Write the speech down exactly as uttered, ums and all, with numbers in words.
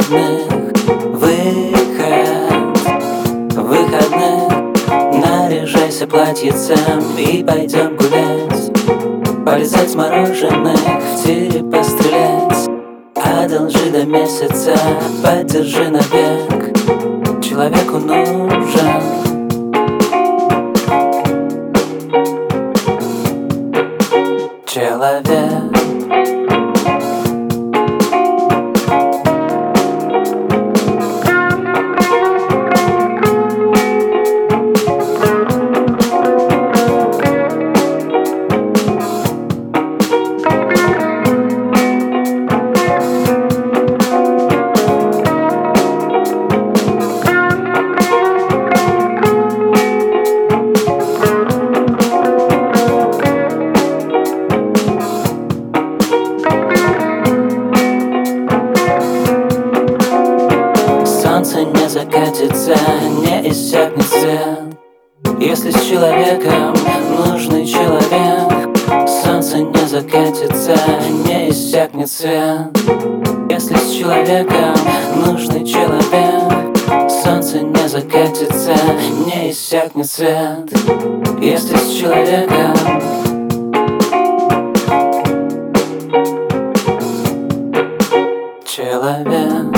выходных, выход, выходных. Наряжайся платьицем и пойдем гулять, полизать мороженых, в тире пострелять. Одолжи до месяца, поддержи навек, человеку нужен человек. Солнце не закатится, не иссякнет свет, если с человеком нужный человек. Солнце не закатится, не иссякнет свет, если с человеком нужный человек. Солнце не закатится, не иссякнет свет, если с человеком человек.